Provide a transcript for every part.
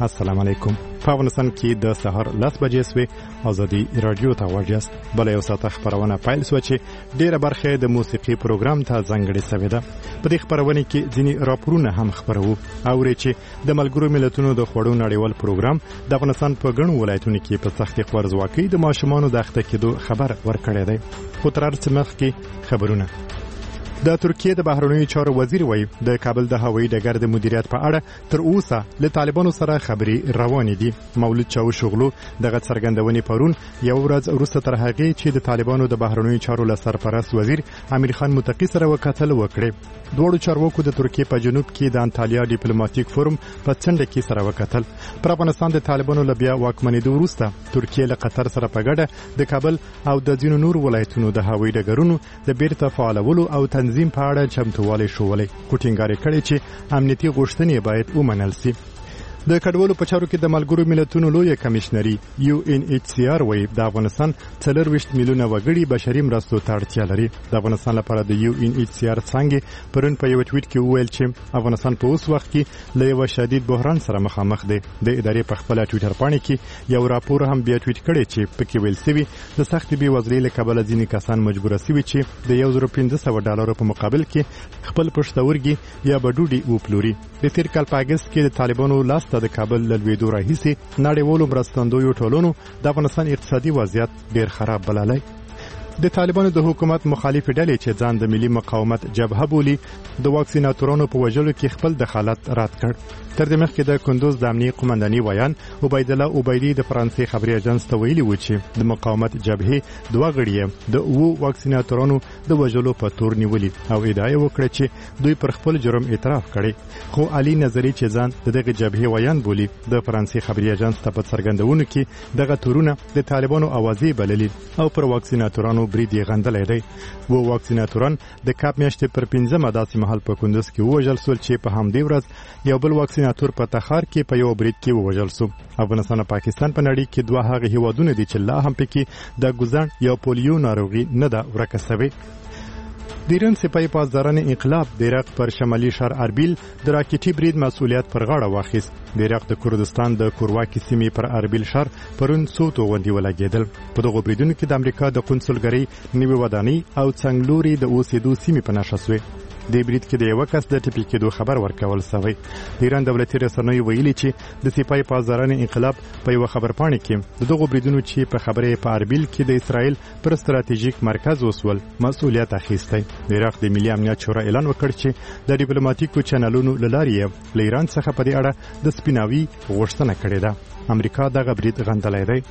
السلام علیکم. په افغانستان کې د سهار 10 بجې سوې ازادي رادیو ته واجست. بل یو ساعت خبرونه پیل سو چې ډیره برخه د موسیقي پروګرام ته ځانګړې سوې ده. په دې خبرونه کې ځینی راپورونه هم خبرو او چې د ملګرو ملتونو د خوړو نړیوال پروګرام د افغانستان په ګڼو ولایتونو کې په سختي خوارزواکۍ د ماشومانو د اخته کېدو خبر ورکړی دی. خو تر هرڅه مخکې خبرونه. د ترکیه د بهرنیو چارو وزیر وایي د کابل د هوایي ډګر د مدیریت په اړه تر اوسه له طالبانو سره خبرې روانې دي. مولود چاوشغلو دغه څرګندونې پرون یو ورځ وروسته تر هغې چې د طالبانو د بهرنیو چارو له سرپرست وزیر امیر خان متقي سره وکتل وکړي. دوړو چارواکو د ترکیه په جنوب کې د انټالیا ډیپلوماټیک فورم په څنډه کې سره وکتل. پر افغانستان د طالبانو له بیا واکمنېدو وروسته ترکیه له قطر سره په ګډه د کابل او د ځینو نور ولایتونو د هوایي ډګرونو د بیرته فعالولو او تنظیم په اړه چمتووالی شولی. کوټینګاري کړي چې امنیتي غوښتنې باید ومنل شي. د کډوالو په چارو کې د ملګرو ملتونو لوی کمشنري UNHCR وایي د افغانستان 24 میلیونه وګړي بشري مرستو ته اړتیا لري. د افغانستان لپاره د UNHCR څنګه پرون په یو ټویټ کې وویل چې افغانستان په اوس وخت کې له یو شدید بحران سره مخامخ دی. د ادارې په خپل ټویټر باندې کې یو راپور هم بیا ټویټ کړی چې پکې ویل شوی د سخت بېوزلۍ له کبله ځینې کسان مجبور شوي چې د $1500 په مقابل کې خپل پښتورګي یا بډوډي وپلوري. د تیر کال په اگست کې د طالبانو لاس د کابل لویدو راهیسي نړیوالو مرستندویو ټولونو د افغانستان اقتصادي وضعیت ډیر خراب بللی. د طالبانو د حکومت مخالف ډلې چې ځان د ملي مقاومت جبهه بولي د واکسیناتورانو په وژلو کې خپل دخالت رد کړ. تر دې مخکې د کندوز د امنیه قومنداني ویان عبید الله عبیدی د فرانسې خبري اژانس ته ویلي و چې د مقاومت جبهه دوه غړي د واکسیناتورانو د وژلو په تور نیولي او ادعا وکړه چې دوی پر خپل جرم اعتراف کړي. خو علي نظری چې ځان دغه جبهه ویان بولي د فرانسې خبري اژانس ته په څرګندونو کې دغه تورونه د طالبانو اوازې بللي او پر واکسیناتورانو برید یې غندلی دی. واکسیناتوران د کاپ میاشتې پر 15 داسې مهال په کندوز کې ووژل شول چې په همدې ورځ یو بل واکسیناتور په تخار کې په یو برید کې ووژل شو. افغانستان او پاکستان په نړۍ کې دوه هغه هیوادونه دي چې لا هم پکې د ګوزن یا پولیو ناروغي نه ده ورکه شوې. د ایران سپاه پاسداران انقلاب د عراق پر شمالي شهر اربیل د راکټي برید مسؤلیت پر غاړه واخیست. د عراق د کردستان د کورواکي سیمې پر اربیل شهر پرون څو توغندي ولګېدل. په دغو بریدونو کې د امریکا د قونسلګرۍ نوې ودانۍ او څنګلوري د اوسېدو سیمې په نښه شوې. د برید کې د یو کس د ټپي کېدو خبر ورکول شوی. د ایران دولتي رسنیو ویلي چې د سپاه پاسداران انقلاب په یو خبرپاڼه کې دغه بریدونو چې په خبره په اربیل کې د اسرائیل پر ستراتیژیک مرکز وسول مسؤلیت اخیستی. د عراق د ملي امنیت شورا اعلان وکړ چې د ډیپلوماټیکو چینلونو له لارې له ایران څخه په دې اړه د سپیناوي غوښتنه کړې ده. امریکا دغه برید غندلی دی.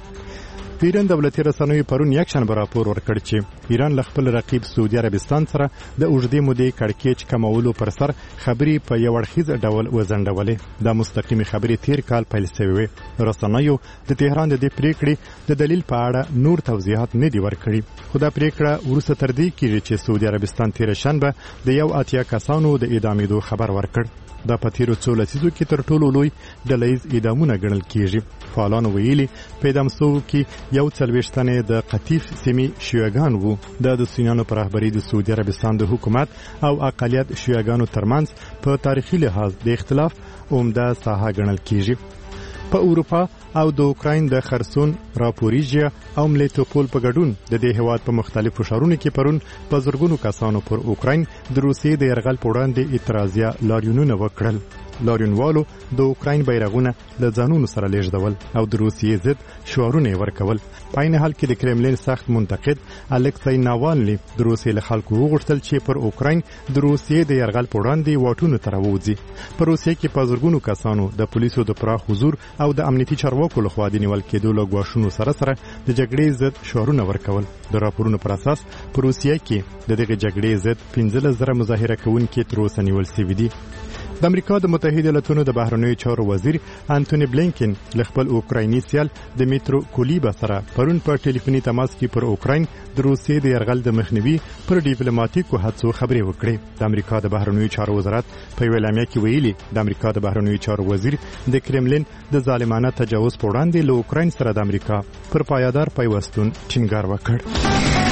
د ایران دولتي رسنیو پرون یکشنبه راپور ورکړ چې ایران له خپل رقیب سعودي عربستان سره د اوږدې مودې کړکېچ کمولو پر سر خبرې په یو اړخیز ډول وځنډولې. دا مستقیمې خبرې تیر کال پیل شوې وې. رسنیو د تهران د دې پریکړې د دلیل په اړه نور توضیحات نه دي ورکړي. خو دا پریکړه وروسته تر دې کېږي چې سعودي عربستان تیر شنبه د 80 کسانو د اعدامېدو خبر ورکړ. دا په تیرو څو لسیزو کې تر ټولو لوی ډلهییز اعدامونه ګڼل کېږي. فعالانو ویلي په اعدام شوو کې 40 تنې د قطیف سیمې شیعهګان وو. د سنیانو پر رهبرۍ د سعودي عربستان د حکومت او اقلیت شیعهګانو ترمنځ په تاریخي لحاظ د اختلاف عمده ساحه ګڼل کېږي. په اروپا او د اوکراین د خرسون، راپوریژیا او ملیټوپول په ګډون د دې هیواد په مختلفو ښارونو کې پرون په زرګونو کسانو پر اوکراین د روسیې د یرغل په وړاندې اعتراضیه لاریونونه وکړل. لاریونوالو د اوکراین بیرغونه له ځانونو سره لیږدول او د روسیې ضد شعارونه ورکول. په عین حال کې د کرملین سخت منتقد الکسای ناوالني د روسیې له خلکو وغوښتل چې پر اوکراین د روسیې د یرغل په وړاندې واټونو ته راووځي. په روسیې کې په زرګونو کسانو د پولیسو د پراخ حضور او د امنیتي چارواکو لخوا د نیول کېدو له ګواښونو سره سره د جګړې ضد شعارونه ورکول. د راپورونو پر اساس په روسیې کې د دغه جګړې ضد 15,000 مظاهره کوونکي تر اوسه نیول شوي دي. د امریکا د متحده ایالاتونو د بهرنیو چارو وزیر انټونی بلینکن له خپل اوکرایني سیال دمیترو کولیبا سره پرون په ټلیفوني تماس کې پر اوکراین د روسیې د یرغل د مخنیوي پر ډیپلوماټیکو هڅو خبرې وکړې. د امریکا د بهرنیو چارو وزارت په یو اعلامیه کې ویلي د امریکا د بهرنیو چارو وزیر د کرملین د ظالمانه تجاوز په وړاندې له اوکراین سره د امریکا پر پایدار پیوستون ټینګار وکړ.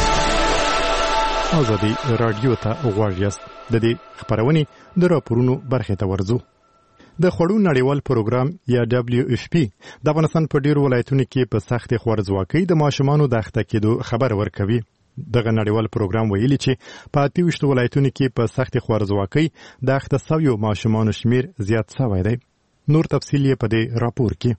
ازادي رادیو ته غواړئ د دې خبرونې د راپورونو برخه ته ورځو. د خوړو نړیوال پروګرام یا WFP د افغانستان په ډیرو ولایتونو کې په سخت خوارځواکۍ د ماشومانو د اخته کېدو خبر ورکوي. دغه نړیوال پروګرام ویلي چې په 28 ولایتونو کې په سخت خوارځواکۍ د اخته شویو ماشومانو شمیر زیات شوی دی. نور تفصیل یې په دې راپور کې.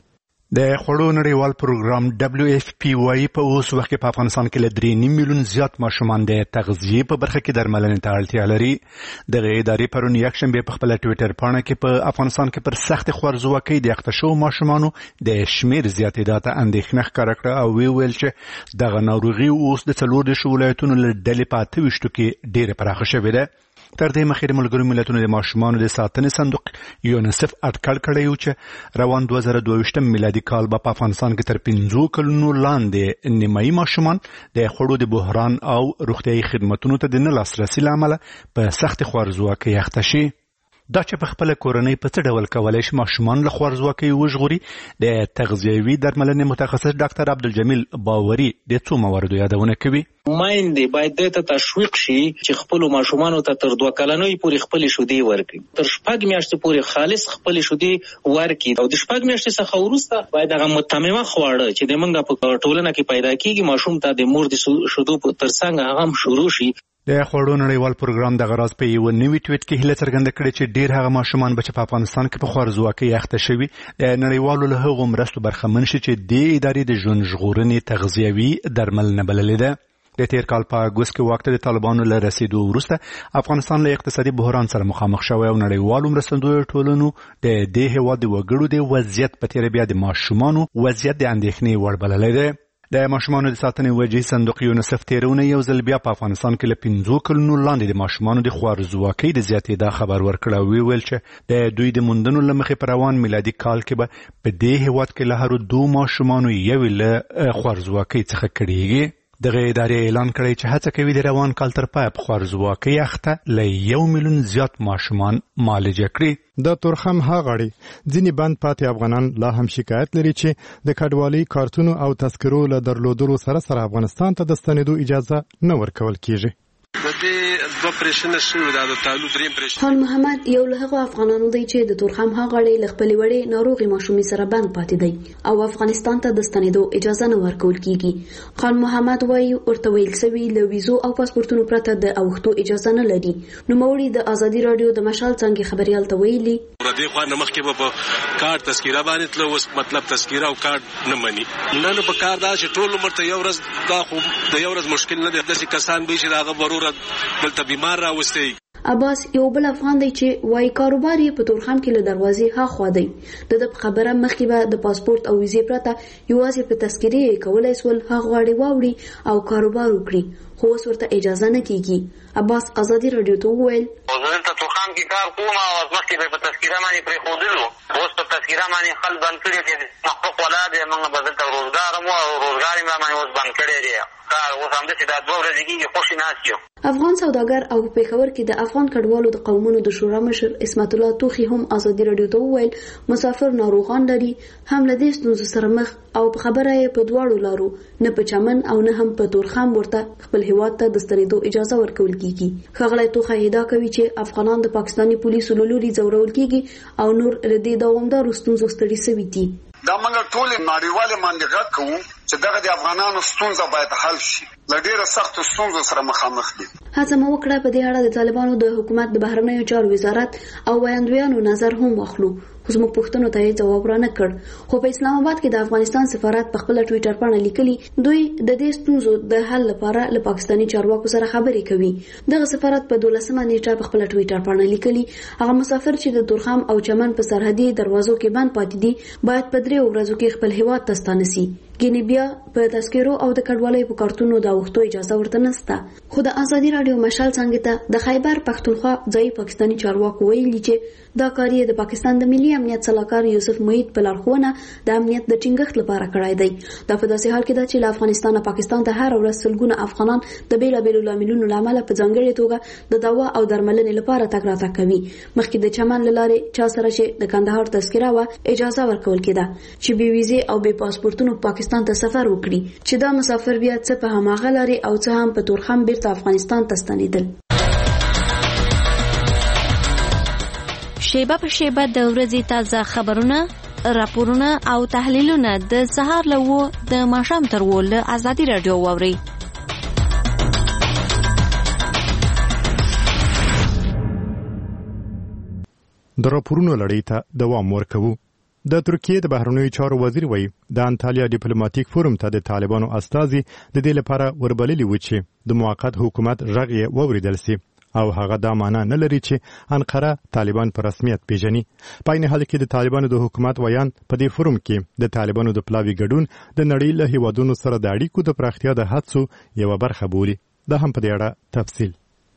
د خوړو نړیوال پروګرام WFP وايي په اوس وخت کې په افغانستان کې له 3 میلیون زیات ماشومان د تغذیې په برخه کې درملنې ته اړتیا لري. دغه ادارې پرون یکشنبه په خپل ټوئیټر پاڼه کې په افغانستان کې پر سخت خوارځواکۍ د اخته شوو ماشومانو د شمیر زیاتېدا ته اندېښنه ښکاره کړه او ویل چې دغه ناروغي اوس د 14 ولایتونو له ډلې په 28 کې ډېره پراخه شوې ده. تر دې مخکې د ملګرو ملتونو د ماشومانو د ساتنې صندوق یونیسف اټکل کړی و چې روان 2022 میلادي کال به په افغانستان کې تر 15 کلونو لاندې نیمایي ماشومان د خوړو د بحران او روغتیايي خدماتو ته د نه لاسرسي له امله په سخت خوارځواکۍ اخته شي. دا چې په خپل کورنۍ په څه ډول کولای شي ماشومان له خوارځواکۍ وژغوري، د تغذیوي درملنې متخصص ډاکټر عبدالجمیل باوري د څو مواردو یادونه کوي. مایندې باید د تشویق شي چې خپل ماشومانو ته تر 2 کلنۍ پورې خپل شودې ورکړي، تر 6 میاشتې پورې خالص خپل شودې ورکړي او د 6 میاشتې څخه وروسته باید هغه متممه خواړه چې د موږ په ټولنه کې پیدا کیږي ماشوم ته د مور د شودو تر څنګ هغه شروع شي. د خوړو نړیوال پروګرام د غراض په یو نوی ټویټ کې هیله څرګنده کړې چې ډیر هغه ماشومان به په افغانستان کې په خوارځواکۍ اخته شوي د نړیوالو له هغو مرستو برخمن شي چې د ادارې د ژوند ژغورنې تغذیوي درملنه بللې ده. د تیر کال په اګوست کې وخت د طالبانو له رسیدو وروسته افغانستان له اقتصادي بحران سره مخامخ شوی او نړیوالو مرستندویو ټولنو د دې هیواد د وګړو د وضعیت په تیر بیا د ماشومانو وضعیت د اندېښنې وړ بللی دی. د ماشومانو د ساتنې وجهي صندوق یونیسف تیرونه یو ځل بیا په افغانستان کې له 15 کلونو لاندې د ماشومانو د خوارځواکۍ د زیاتېدا خبر ورکړ او ویل چې د دوی د موندنو له مخې په روان میلادي کال کې به په دې هیواد کې له هرو 2 ماشومانو یو له خوارځواکۍ څخه کړيږي. دغه ادارې اعلان کړی چې هڅه کوي د روان کال تر پای په خوارځواکۍ اخته له 1 میلیون زیات ماشومان معالجه کړي. د تورخم هاغړي ځینې بند پاتې افغانان لا هم شکایت لري چې د کډوالۍ کارتونو او تذکرو له درلودلو سره افغانستان ته د ستنېدو اجازه نه ورکول کیږي. خان محمد یو له هغو افغانانو دی چې د تورخم هاغړي له خپلې وړې ناروغي ماشومې سره بند پاتې دی او افغانستان ته د ستنېدو اجازه نه ورکول کیږي. خان محمد وایي ورته ویل سوي له ویزو او پاسپورتونو پرته د اوښتو اجازه نه لري. نوموړي د ازادي رادیو د مشال څنګه خبريال ته ویلي دې خو نه مخکې په کارت تذکره باندې تل اوس مطلب تذکره او کارت نه مني نه په کار دا چې ټول عمر ته یو ورځ دا خو د یو ورځ مشکل نه دی. داسې کسان به چې دا ضرورت دلته بیمار راوستي. عباس یو بل افغان دی چې وای کاروبار یې په تورخم کې له دروازې ها خوا دی. د خبره مخکې به د پاسپورت او ویزې پرته یوازې په تذکرې کولای سول هغه غواړي واوړي او کاروبار وکړي خو اوس ورته اجازه نه کیږي. عباس ازادي رادیو ته وویل دلته تورخم کې کار کوم او مخکې به په تذکره باندې پرې ښودلو، اوس په تذکره باندې خل بند کړي چې حقوق ولا دی موږ به دلته روزګار مو او روزګار یې باندې اوس بند کړی دی. اوس همداسې دا 2 ورځې کېږي خوشې ناست یو. افغان سوداګر او په پېښور کې د افغان کډوالو د قومونو د شورا مشر اسمت الله توخي هم ازادي رادیو ته وویل مسافر ناروغان لري هم له دې ستونزو سره مخ او په خبره یې په دواړو لارو نه په چمن او نه هم په تورخم ورته خپل هیواد ته د ستنېدو اجازه ورکول کیږي. ښاغلی توخي ادعا کوي چې افغانان د پاکستاني پولیسو له لوري ځورول کیږي او نور له دې دوامدارو ستونزو ستړي شوي دي. دا موږ ټول نړیوال منډګات کوو چې دغه د افغانانو ستونزه باید حل شي. لډیره سخت ستونزو سره مخامخ دي. هڅه مو وکړه په دې اړه د طالبانو د حکومت د بهرنیو چارو وزارت او ویاندویانو نظر هم واخلو خو زموږ پوښتنو ته یې جواب را نه کړ. خو په اسلام آباد کې د افغانستان سفارت په خپل ټوئیټر باندې لیکلي دوی د دې ستونزو د حل لپاره له پاکستاني چارواکو سره خبرې کوي. دغه سفارت په 12 نیټه په خپل ټوئیټر باندې لیکلي هغه مسافر چې د تورخم او چمن په سرحدي دروازو کې بند پاتې دي باید په 3 ورځو کې خپل هیواد ته ستانه شي. ګینه بیا په تذکرو او د کډوالۍ په کارتونو د اوښتو اجازه ورته نشته. خو د ازادي رادیو مشال څنګه ته د خیبر پښتونخوا ځای پاکستاني چارواکو ویلي چې دا کار یې د پاکستان د ملي امنیت صلاحکار یوسف محید په لارښوونه د امنیت د ټینګښت لپاره کړی دی. دا په داسې حال کې ده چې له افغانستان پاکستان ته هر ورځ سلګونه افغانان د بیلابیلو لاملونو له امله په ځانګړې توګه د دوا او درملنې لپاره تګ راتګ کوي. مخکې د چمن له لارې چا سره چې د کندهار تذکره وه اجازه ورکول کېده چې بې ویزې او بې پاسپورتونو پاکستان ته سفر وکړي چې دا مسافر بیا څه په هماغه لارې او څه هم په تورخم بیرته افغانستان ته ستنېدل. شیبه په شیبه د ورځې تازه خبرونه، راپورونه او تحلیلونه د سهار له 9 د ماښام تر 10 له ازادي رادیو واورئ. د راپورونو لړۍ ته دوام ورکوو. د ترکیې د بهرنیو چارو وزیر وایي د انټالیا ډیپلوماټیک فورم ته د طالبانو استازي د دې لپاره وربللي و چې د موقت حکومت غږ یې واوریدل سي او هغه دا معنی نه لري چې انقره طالبان په رسمیت پیژني. په عین حال کې د طالبانو د حکومت ویان په دې فورم کې د طالبانو د پلاوي ګډون د نړۍ له هیوادونو سره د اړیکو د پراختیا د هڅو یو برخه بولي. دا هم په دې اړه تفصیل.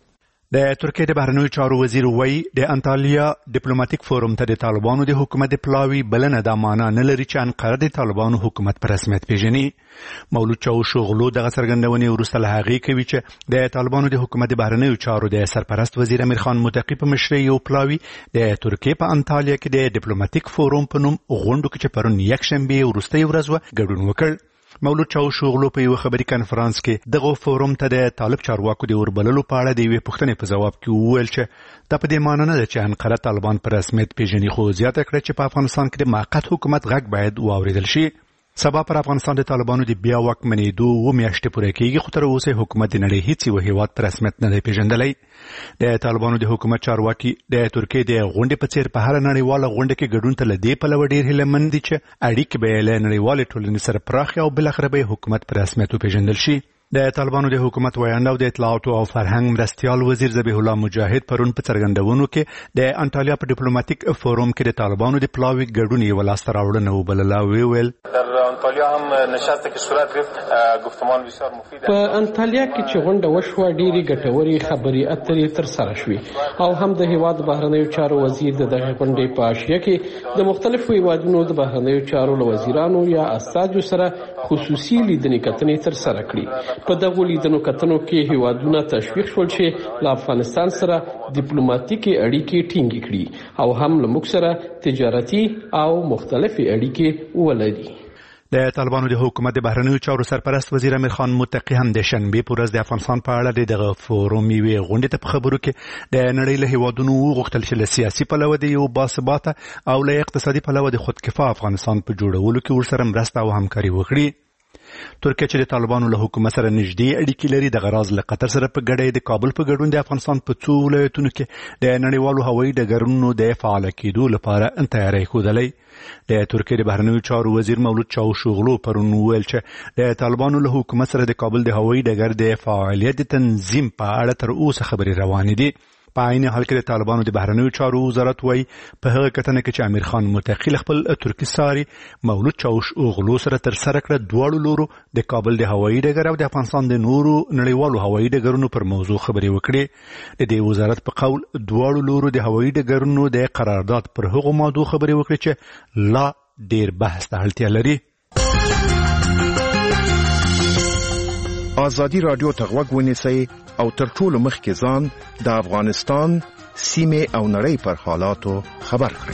د ترکیې د بهرنیو چارو وزیر وایي د انټالیا ډیپلوماټیک فورم ته د طالبانو د حکومت پلاوي بلنه دا معنی نه لري چې انقره د طالبانو حکومت په رسمیت پیژني. مولود چاوشوغلو دغه څرګندونې وروسته له هغې کوي چې د طالبانو د حکومت د بهرنیو چارو د سرپرست وزیر امیر خان متقی په مشرۍ یو پلاوي د ترکیې په انټالیا کې د ډیپلوماټیک فورم په نوم غونډو کې چې پرون یکشنبه وروسته ورځ ګډون وکړ. مولود چاوشوغلو په یو خبري کانفرنس کې دغه فورم ته د طالب چارواکو د وربللو په اړه د یوې پوښتنې په جواب کې وویل چې دا په دې معنی نه ده چې انقره طالبان په رسمیت پیژني، خو زیاته کړه چې په افغانستان کې د موقت حکومت غږ باید واوریدل شي. سبا پر افغانستان د طالبانو د بیا واکمنېدو 2 میاشتې پوره کېږي، خو تر اوسه حکومت د نړۍ هیڅ یو هیواد په رسمیت نه دی پیژندلی. د طالبانو د حکومت چارواکي د ترکیې د غونډې په څیر په هر نړیواله غونډه کې ګډون ته لدی په لور ډیر هیلهمند دي چې اړیکې به له نړیوالې ټولنې سره پراخ او بل اخر به حکومت په رسمیت پیژندل شي. د طالبانو د حکومت ویاند او د اطلاعات او فرهنګ مرستيال وزیر ذبیح الله مجاهد پرون په څرګندونو کې د انټالیا په ډیپلوماټیک فورم کې د طالبانو د پلاوي ګډون یې ولاستر راوړنه وبلله. ویل در انټالیا هم نشسته کې صورت گرفت گفتمان بسیار مفید په انټالیا کې چې غونډه وشوه ډېری ګټوري خبري اترې تر سره شوې او هم د هیواد بهرنیو چارو وزیر د دغه غونډې په اشیا کې د مختلفو هیوادونو د بهرنیو چارو وزیرانو یا استازو سره خصوصي لیدنې کتنې تر سره کړې. په دغه لیدنو کتنو کې هیوادونه تشویق شول چې له افغانستان سره ډیپلوماټیکي اړیکې ټینګ کړي او هم له موږ سره تجارتي او مختلفې اړیکې ولري. د طالبانو د حکومت د بهرنیو چارو سرپرست وزیر امیر خان متقی هم د شنبه په ورځ د افغانستان په اړه دغه فورم یوې غونډې ته په خبرو کې د نړۍ له هیوادونو غوښتل چې له سیاسي پلوه د یو باثباته او له اقتصادي پلوه د خودکفا افغانستان په جوړولو کې ورسره مرسته او همکاري وکړي. ترکیه چې د طالبانو له حکومت سره نږدې اړیکې لري د غراز له قطر سره په ګډه د کابل په ګډون د افغانستان په څو ولایتونو کې د نړیوالو هوایي ډګرونو د فعال کېدو لپاره تیاری ښودلی. د ترکیې د بهرنیو چارو وزیر مولود چاوشوغلو پرون وویل چې د طالبانو له حکومت سره د کابل د هوایي ډګر د فعالیت تنظیم په اړه تر اوسه خبرې روانې دي. په عین حال کې د طالبانو د بهرنیو چارو وزارت وایي په هغه کتنه کې چې امیر خان متقی خپل ترکی ساري مولود چاوشوغلو سره تر سره کړ دواړو لورو د کابل د هوایي ډګر او د افغانستان د نورو نړیوالو هوایي ډګرونو پر موضوع خبرې وکړي. د دې وزارت په قول دواړو لورو د هوایي ډګرونو د قرارداد پر هغو موضوع خبرې وکړي چې لا ډیر بحث ته اړتیا لري. ازادي رادیو ته غوږ ونیسئ او تر ټولو مخکې ځان د افغانستان سیمه او نړۍ پر حالاتو خبر کړئ.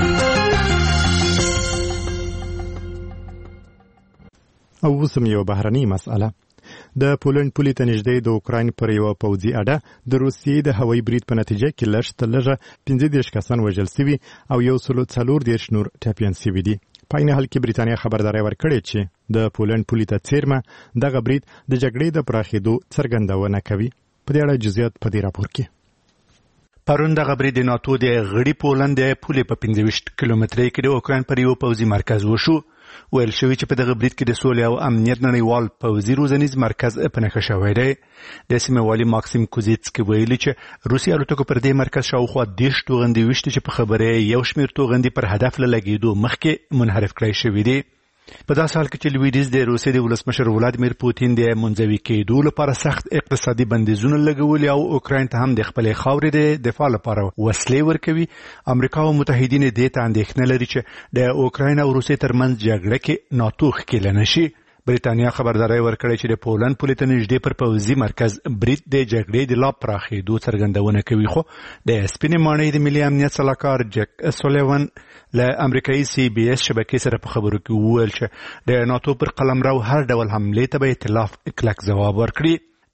او وسم یو بهرنی مسأله د پولند پولې ته نږدې د اوکراین پر یو پوځي اډه د روسیې د هوایي برید په نتیجه کې لږ 15 کسان وژل شوي او 140 نور ټپیان شوي دي. په عین حال کې بریتانیا خبرداري ورکړې چې د پولند پولې ته څیرمه دغه برید د جګړې د پراخېدو څرګندونه کوي. په دې اړه جزئیات په دې راپور کې. پرون دغه برید د ناتو د غړي پولند د پولې په 15 کیلومترۍ کې د اوکراین پر یو پوځي مرکز وشو. ویل شوی چې په دغه برید کې د سولې او امنیت نړیوال پوځي روزنیز مرکز په نښه شوی دی. د سیمې والي ماکسیم کوزیتسکي ویلي چې روسي الوتکو پر دې مرکز شاوخوا 10 توغندي وشتي چې په خبره یو شمېر توغندي پر هدف لګېدو مخکې منحرف کړی شوی دی. په داسې حال کې چې لویدیز د روسیې د ولسمشر ولادیمیر پوتین د منځوي کېدو لپاره سخت اقتصادي بندیزونه لګولي او اوکراین ته هم د خپلې خاورې د دفاع لپاره وسلې ورکوي، امریکا او متحدین دې ته اندېښنه لري چې د اوکراین او روسیې ترمنځ جګړه کې ناتو ښکېله نشي. بریتانیا خبرداري ورکړې چې د پولند پولې ته نږدې پر پوځي مرکز برید د جګړې د لا پراخېدو څرګندونه کوي. خو د سپینې ماڼۍ د ملي امنیت سلاکار جک سولیوان له امریکایي CBS شبکې سره په خبرو کې وویل چې د ناتو پر قلمرو هر ډول حمله ته به ائتلاف کلک ځواب ورکړي.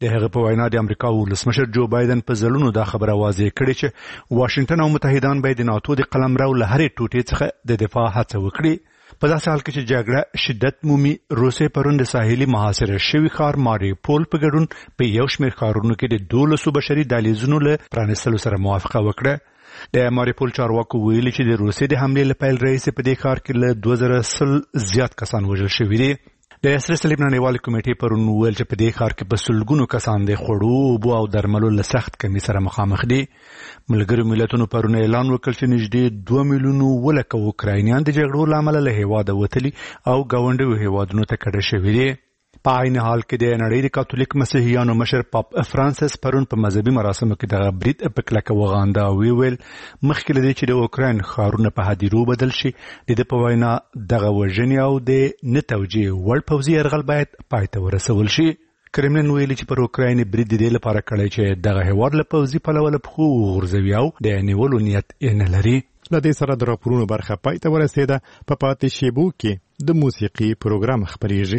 د هغه په وینا د امریکا ولسمشر جو بایدن په ځلونو دا خبره واضح کړې چې واشنگټن او متحدان باید د ناتو د قلمرو له هرې ټوټې څخه د دفاع هڅه وکړي. په داسې حال کې چې جګړه شدت مومي، روسیې پرون د ساحلي محاصره شوي ښار ماریوپول په ګډون په یو شمېر ښارونو کې د 12 بشري دهلیزونو له پرانیستلو سره موافقه وکړه. د ماریوپول چارواکو ویلي چې د روسیې د حملې له پیل راهیسې په دې ښار کې له 2000 زیات کسان وژل شوي دي. د سره صلیب نړیوال کمیټې پرون ویل چې په دې ښار کې په سلګونو کسان د خوړو، اوبو او درملو له سخت کمی سره مخامخ دي. ملګرو ملتونو پرون اعلان وکړ چې نږدې 2 میلیونو ولکه اوکراینیان د جګړو له امله له هېواده وتلي او ګاونډیو هېوادونو ته کډه شوي دي. په عین حال کې د نړۍ د کاتولیک مسیحیانو مشر پاپ فرانسیس پرون په مذهبي مراسمو کې دغه برید په کلکه وغانده او ویل مخکې له دې چې د اوکراین ښارونه په هدیرو بدل شي، د ده په وینا دغه وژنې او د نه توجیه وړ پوځي یرغل باید پای ته ورسول شي. کرملین ویلي چې پر اوکراین برید د دې لپاره کړی چې دغه هېواد له پوځي پلوه له پښو وغورځوي او د نیولو نیت یې نه لري. له دې سره د راپورونو برخه پای ته ورسېده. په پاتې شیبو کې د موسیقي پروګرام خپرېږي.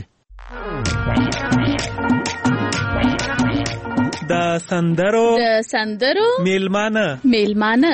د سندرو میلمانه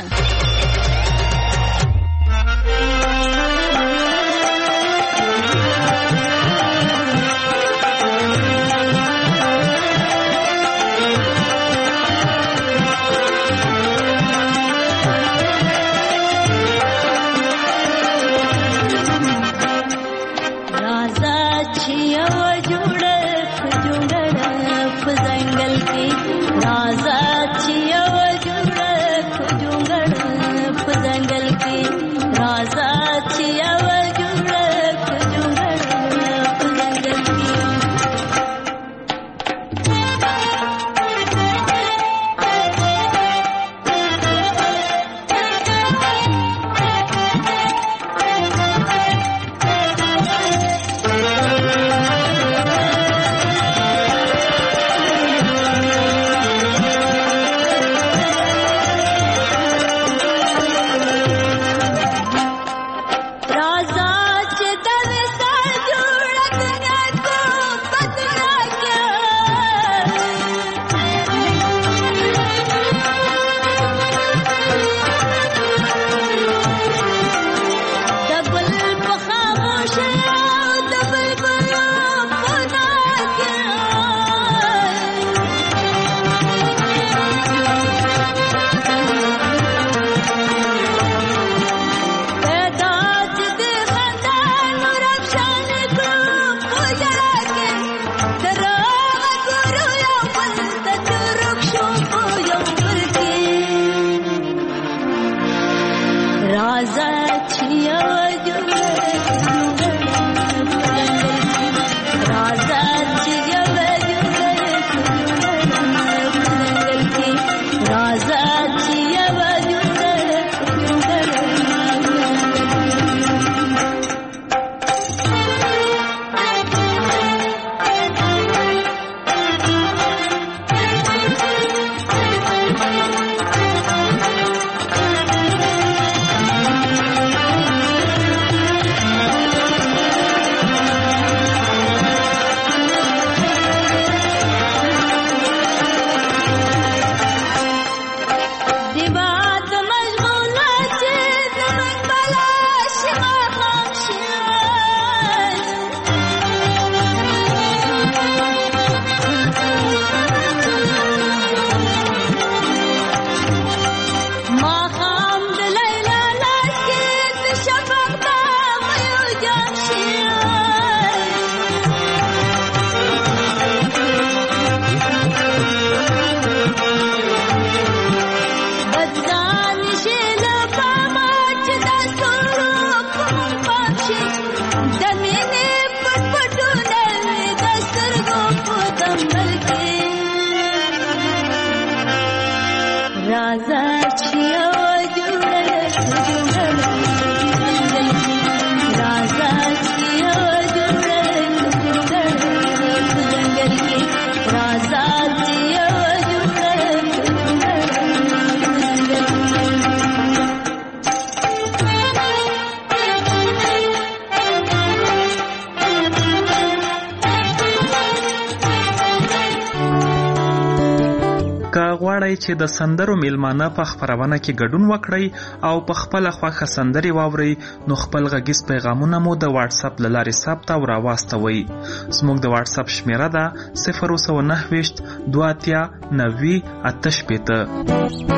لاړئ چې د سندرو میلمانه په خپرونه کې ګډون وکړئ او په خپله خوښه سندرې واورئ، نو خپل غږیز پیغامونه مو د واتس اپ له لارې ثبت او راواستوئ. زموږ د واتس اپ شمیره ده 029 28 90 88.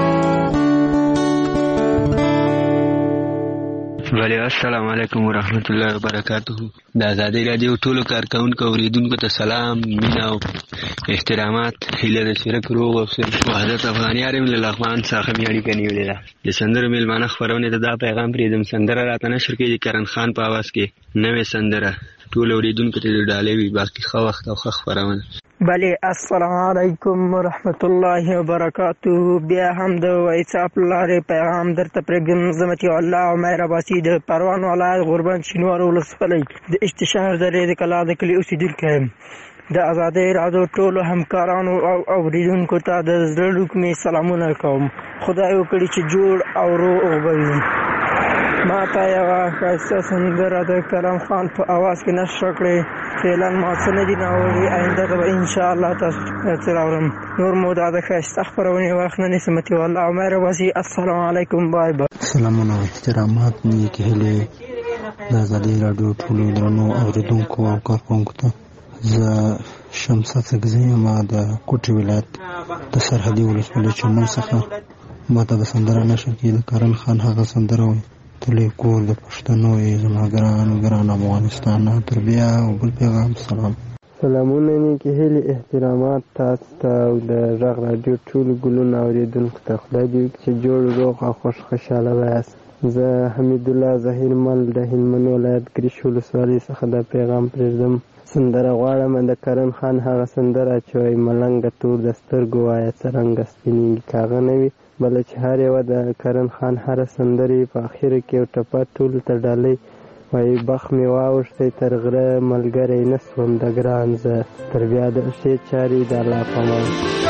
ولی السلام علیکم ورحمت الله وبرکاته. د آزادۍ رادیو ټولو کارکونکو اوریدونکو ته سلام، مینه او احترامات. هیله ده چې رک روغ او صحت وحدت افغانیار یم له افغان څخه مې اړیکه نیولې ده. د سندرو میلمانه خپرونې ته دا پیغام پرېږدم: سندره راته نشر کړي کرن خان په اواز کې نوې سندره ټول اوریدونکو ته د ډالۍ وي. باقي ښه وخت او ښه خپرونه. بله السلام علیکم ورحمت الله وبرکاته. بیا هم د واتساپ لارې پیغام درته پرېږدم. زه مطیع الله عمر عباسي د پروان ولایت غوربند شینوار ولسوالۍ د اشتشهر درې د کلا د کلي اوسېدونکی یم. د آزادۍ راډیو ټولو همکارانو او اوریدونکو ته د زړه لوکمې سلامونه کوم. خدای وکړي چې جوړ او روغ به وي. ما ته یوه ښایسته سندره د کرم خان په اواز کې نشر کړې. فعلا ما څه نه دي راوړي، آینده ته به انشاءالله تاسو څه راوړم. نور مو دا د ښایسته خپرونې وخت نه نیسم. مطیع الله عمر عباسي، السلام علیکم، بای بای. سلامونه او احترامات، نیکې هیلې د آزادۍ راډیو ټولو درنو اوریدونکو او کارکوونکو ته. زه شمسه سګزی یم د کوټي ولایت د سرحدي ولسوالۍ چمن څخه. ما ته به سندره نشر کړي د کرن خان هغه سندره وایي: تلی کور د پښتنو یې زما ګران افغانستان. تر بیا او بل پیغام سلام. سلامونه، نیکې هیلې احترامات تاسو ته او د غږ راډیو ټولو ګلونو اوریدونکو ته. خدای دې وکړي چې جوړ روغ او خوشحاله ویاست. زه حمید الله ظهیر مل د هلمند ولایت ګریش ولسوالۍ څخه دا پیغام پرېږدم. سندره غواړم د کرن خان هغه سندره چې وایي: ملنګه تور د سترګو وایه څرنګه سپینېږي. کاغه نه وي بله چې هر یوه د کرن خان هره سندرې په اخره کې یو ټپه ټولو ته ډالۍ وایي: بخ مې واوښتی تر غره ملګری نه سوم د ګران. زه تر بیا د ښې چارې د الله په امان.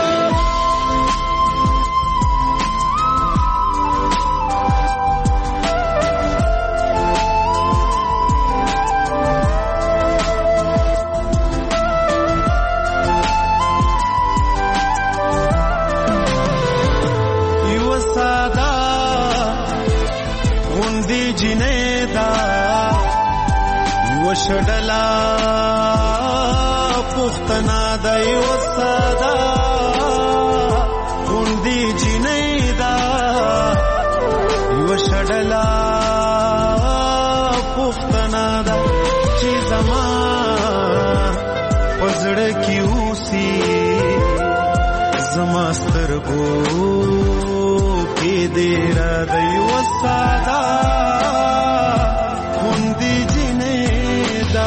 شډلا پختنا د یو ساده غوندي جنې دا یو شډلا پختنا دا چې زما پزړه کې اوسي زما سترګو کې دې را د یو ساده غوندي جنې دا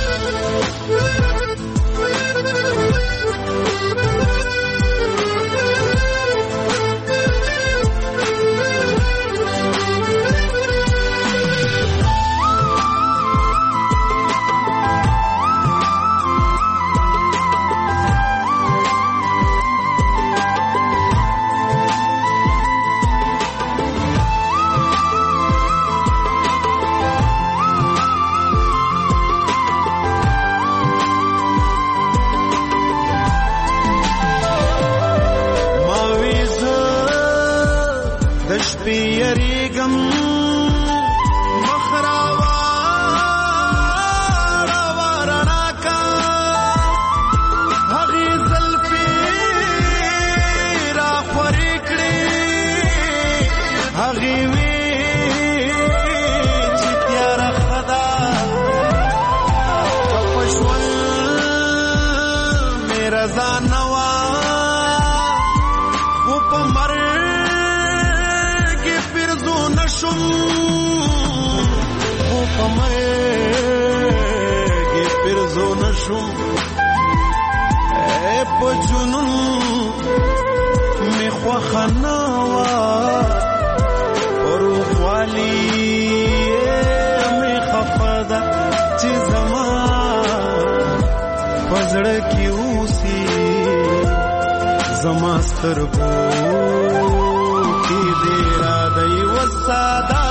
یریګم مخراوا راورنا کا هغه زلفی را خوري کړی هغه وی چې تیار خدا پښول میرا ځانوا و په مر شم او پمرګي پرزو نشم اے په جنون می خوخناوا پروالی می خفدا چې زما پزړه کې اوسي زما سترګو کې دې را دی وسادا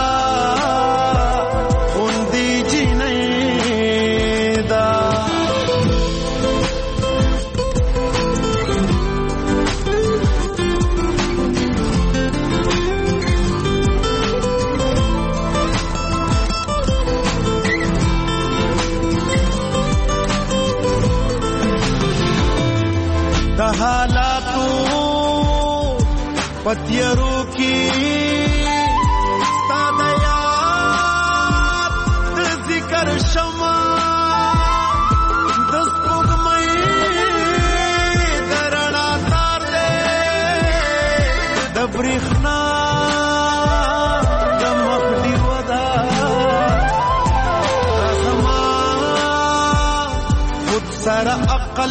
غوندي جنې دا حالاتو پتیرو کی ستاد یاد د ذکر شما د سپوږمۍ درنا تار دې د برېښنا د مخدي ودا زما خود سره عقل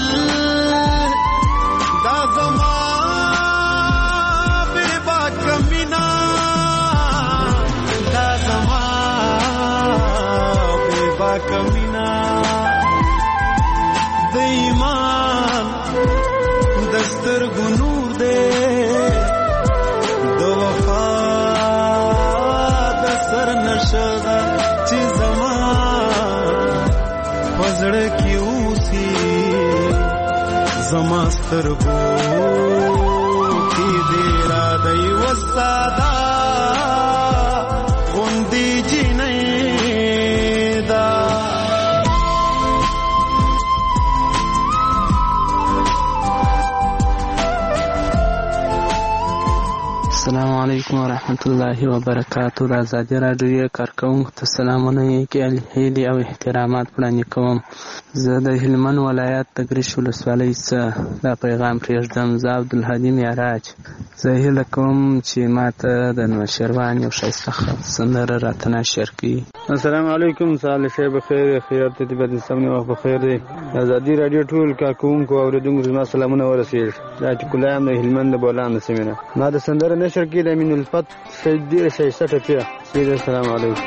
دا زما کمینا د ایمان دستر ګنور دے د وفا د سر نشدا چې زما پزړه کې اوسي زما سترګو کې دې را دی وسادا غوندي جنې السلام علیکم ورحمت الله وبرکاتہ. د ازادي راډیو کارکونکو ته سلامونه هیلې او احترامات وړاندې کوم. زه د هلمند ولایت د ګرش ولسوالۍ څخه دا پیغام پرېږدم. زه عبدالهادي معراج. زه هیله کوم چې ماته د نوشیروان یو ښایسته سندره راته نشر کړي. السلام علیکم. صالح صاحب بخیر، خیرات ته دې د سمې وخت بخیر دی. ازادي راډیو ټول کارکونکو او اوریدونکو زما سلامونه ورسېږي. دا چې کلایم د هلمند د بولان د سیمې نه ما د سندره نشر کړي د امین الفت سید ډېره ښایسته ټپیه. السلام علیکم.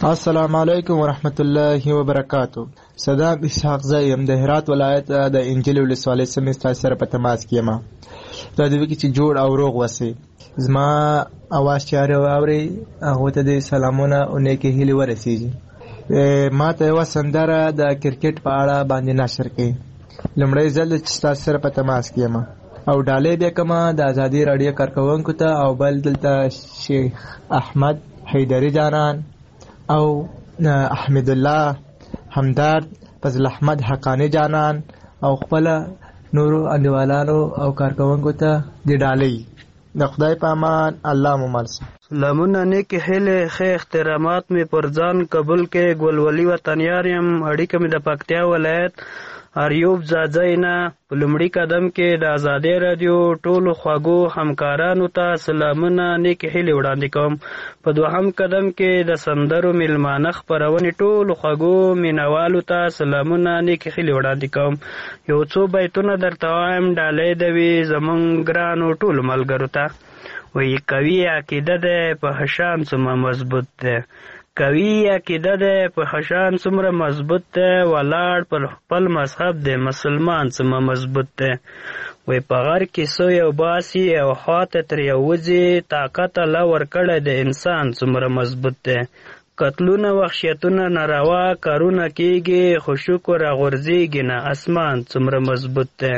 السلام علیکم ورحمت الله وبرکاتو. صدام اسحاق زایم د هرات ولایت د انجیل ولسوالۍ سیمې سره په تماس کې یم. دا د وکی چې جوړ او روغ وسی زما اواز چاره اوري هغه ته د سلامونه او نیکی هیله ورسیږي. ما ته یو سندره د کرکټ په اړه باندې نشر کړي. لمړی ځل چې تاسو سره په تماس کې یم او ډالې به کما د ازادي رادیو کارکونکو ته او بل دلته شیخ احمد حیدری جانان او احمد الله همدرد فضل احمد حقانی جانان او خپل نورو انډیوالانو او کارکونکو ته د ډالۍ د خدای په امان. الله مو مل. سلامونه نیکی هیله خیر احترامات می پر ځان قبول کې ګلولي وطنیار یم. اړیکه می د پکتیا ولایت اریوب زاځینا. په لومړي قدم کې د ازادي رادیو ټولو خواږو همکارانو ته سلامونه نیکی هیله وړاندې کوم. په دوهم قدم کې د سندرو میلمانه خپرونې ټولو خواږو مینوالو ته سلامونه نیکی هیله وړاندې کوم. یو څو بیتونه درته وایم ډالۍ دوي زمونږ ګرانو ټولو ملګرو ته. وی قوي عقیده ده په حشان څومره مضبوط ده، قوي عقیده ده په حشان څومره مضبوط ده، ولاړ پر خپل مذهب ده مسلمان څومره مضبوط ده. وی په غر کې سو یو باسي او خواته تر یو وځي، طاقت الله ورکړی د انسان څومره مضبوط ده. قتلونه وحشیتونه ناروا کارونه کیږي، خو شکر راغورځېږي نه اسمان څومره مضبوط ده.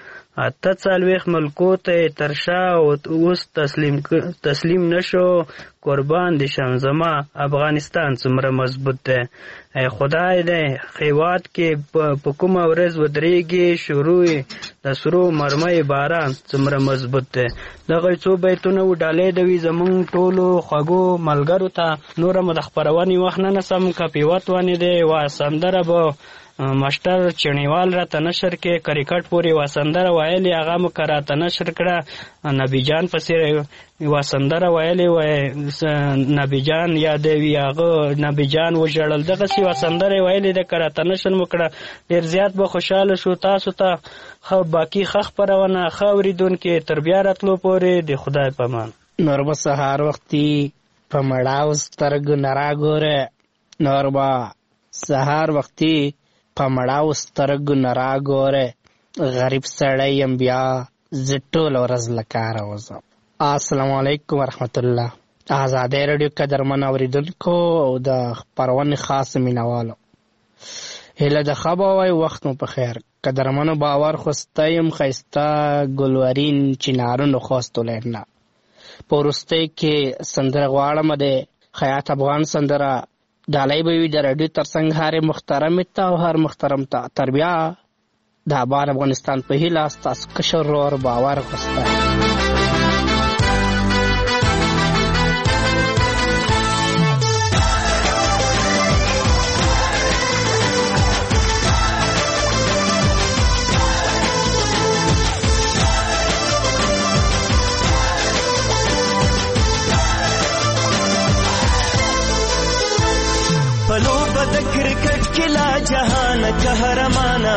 48 ملکو ته تر شا اوس تسلیم نشو، قربان دي شم زما افغانستان څومره مضبوط ده. ای خدای دې هیواد کې په کومه ورځ ودرېږي، شروع د سرو مرمۍ باران څومره مضبوط ده. دغه څو بیتونه و ډالۍ دوي زمونږ ټولو خوږو ملګرو ته. نوره مو د خپرونې وخت نه نسم کپیوت ونې دی و سندره به مشتر چڼیوال را ته نشر کې کرکټ پورې و سندره ویلې هغه مو که را ته نشر کړه. نبی جان پسې و سندره ویلې و نبی جان یادوي هغه نبی جان وژړل. دغسې و سندره ویلې د که را ته نشر مو کړه ډېر زیات به خوشحاله شو. تاسو ته باقي ښه خپرونه ښه اورېدونکي تر بیا راتلو پورې د خدای په امان. نور به سهار وختي په مړاو سترګو نه راګوره، نور به سهار وختي په مړاو سترګو نه راګوره، غریب سړی یم بیا زه ټوله ورځ له کاره وځم. السلام علیکم ورحمت الله. ازادي رادیو قدرمن اورېدونکو او د خپرونې خاص مینوالو هیله د ښه به وای وخت مو په خیر. قدرمنو باور خوستی یم ښایسته ګلورین چنارونو خوست ولایت نه. په وروستۍ کې سندره غواړم د خیاط افغان سندره ډالۍ به وي د راډیو تر څنګ هر محترم ته او هر محترم ته تر بیا د آباد افغانستان په هیله ستاسو کشر ورور باور خوستی. کرکٹ کلا جہان قہرمانا،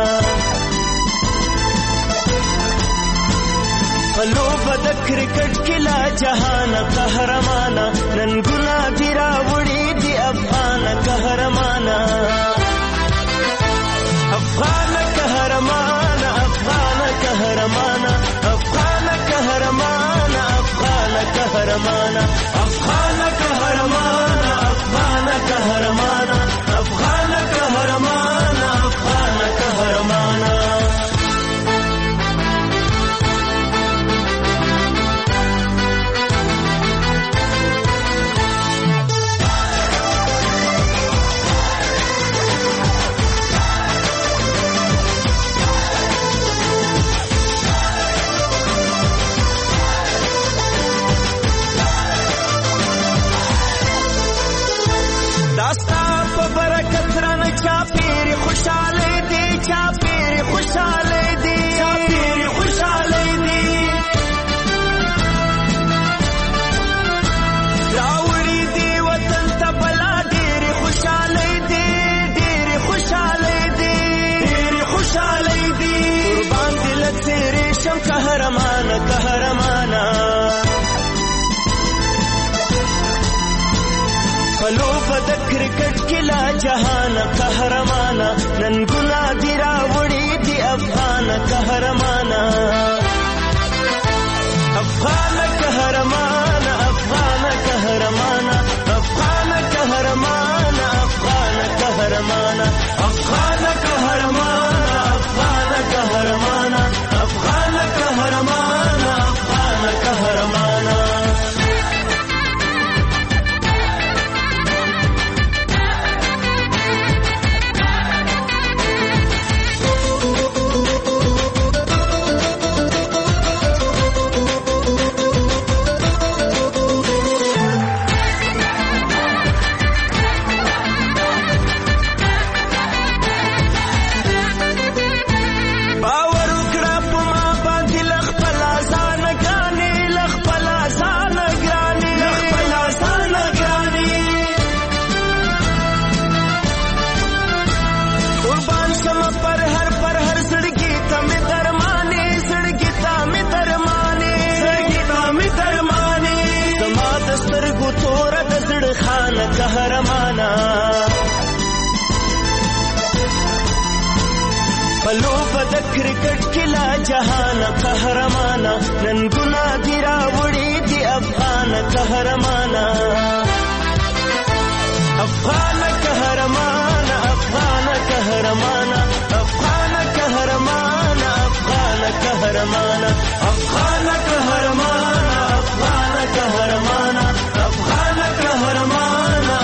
فلو بد کرکٹ کلا جہان قہرمانا، ننگنا بیرا وڑی دی افغان قہرمانا، افغان قہرمانا، افغان قہرمانا، افغان قہرمانا، افغان قہرمانا، افغان قہرمانا، افغان قہرمانا، افغان قہرمانا، افغان قہرمانا. چاپیری خوشحالی دی، چاپیری خوشحالی دی، چاپیری خوشحالی دی، راوڑی دی وطن تبلا ډیری خوشحالی دی، ډیری خوشحالی دی، ډیری خوشحالی دی، قربان دل تیری شم قهرمانا قهرمانا، فلو بدکر کرکټ کې لا جهان قهرمانا نن ګنا دی راوړي دی افغان قهرمانا افغان قهرمانا افغان قهرمانا افغان قهرمانا افغان قهرمانا افغان قهرمانا افغان قهرمانا افغان قهرمانا افغان قهرمانا قهرمانا پلو بد کرکټ کې لا جهان قهرمانا نن ګنا دی راوړي دی افغان قهرمانا افغان قهرمانا افغان قهرمانا افغان قهرمانا افغان قهرمانا افغان قهرمانا افغان قهرمانا افغان قهرمانا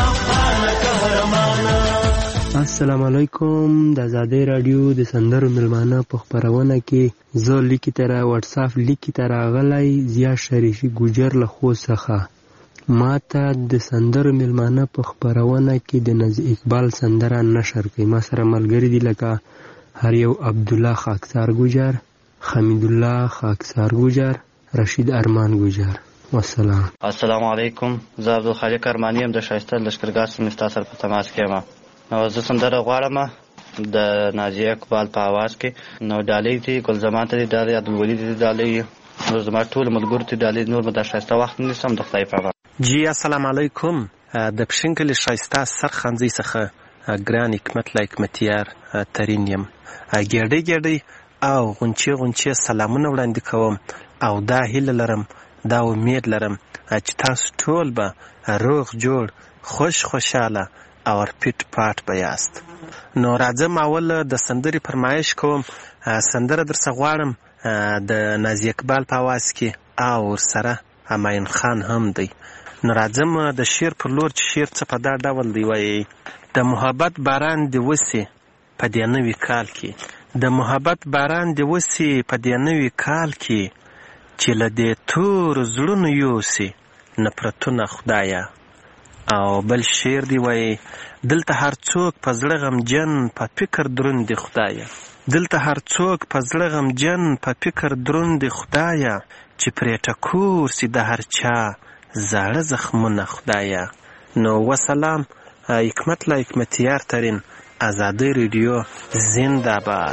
السلام علیکم د آزادۍ رادیو د سندرو ملمانه په خپرونه کې زه لیکي تر واتساپ لیکي تر غلای زیا شریفي ګوجر له خو څخه ماته د سندرو ملمانه په خپرونه کې د نز اقبال سندره نشر کوي ما سره ملګری دی لکه هر یو عبد الله خاکسار ګوجر حمید الله خاکسار ګوجر رشید ارمان ګوجر والسلام. السلام علیکم زه عبدالخالق ارمانی یم د شایسته لشکرګاه څخه ستاسو په تماس کې یم. نو زه سندره غواړم د نازیه اقبال په आवाज کې. نو ډالۍ دي ګل زمان ته دي ډالۍ عبدالولي دي ډالۍ نو زما ټول ملګرو ته ډالۍ نور مده شایسته وخت نیسم د خدای په امان. جی السلام علیکم د پښینکل شایسته سرخنځي څخه ګران حکمت حکمتیار ترین یم. ګړډي ګړډي او غونچې سلامونه وړاندې کوم او دا هیله لرم دا امید لرم چې تاسو ټول به روغ جوړ خوشاله او پټ پاټ به یاست. نو راځم اول د سندرې فرمایش کوم. سندره درڅه غواړم د نازیه اقبال په आवाज کې او سره همایون خان هم دی. نو راځم د شعر پر لور چې شعر څه په دا ډول دی وایي د محبت باران دی وسی په دې نوي کال کې د محبت باران دی وسی په دې نوي کال کې چې له دې تور زړونو یوسي نفرتونه خدایا. او بل شعر دی وایي دلته هر څوک په زړه غمجن په فکر دروند دی خدایا دلته هر څوک په زړه غمجن په فکر دروند دی خدایا چې پرې ټکور سي د هر چا زاړه زخمونه خدایا. نو وسلام حکمت لا حکمتیار ترین آزادۍ رادیو زنده باد.